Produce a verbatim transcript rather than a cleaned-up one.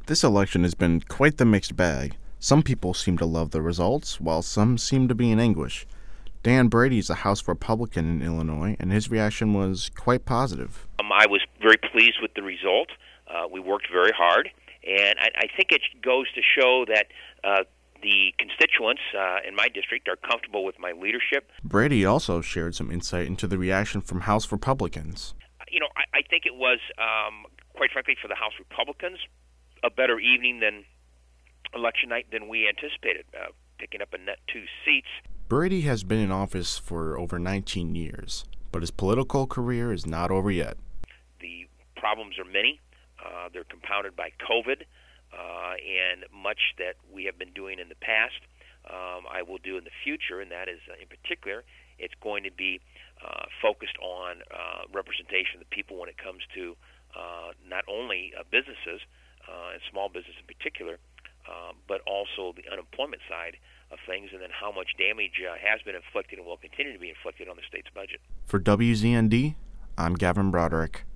This election has been quite the mixed bag. Some people seem to love the results, while some seem to be in anguish. Dan Brady is a House Republican in Illinois, and his reaction was quite positive. Um, I was very pleased with the result. Uh, we worked very hard, and I, I think it goes to show that uh, the constituents uh, in my district are comfortable with my leadership. Brady also shared some insight into the reaction from House Republicans. You know, I, I think it was, um, quite frankly, for the House Republicans, a better evening than election night than we anticipated, uh, picking up a net two seats. Brady has been in office for over nineteen years, but his political career is not over yet. The problems are many. Uh, they're compounded by COVID uh, and much that we have been doing in the past, um, I will do in the future, and that is, uh, in particular, it's going to be uh, focused on uh, representation of the people when it comes to uh, not only uh, businesses, uh, and small business in particular, uh, but also the unemployment side of things, and then how much damage uh, has been inflicted and will continue to be inflicted on the state's budget. For W Z N D, I'm Gavin Broderick.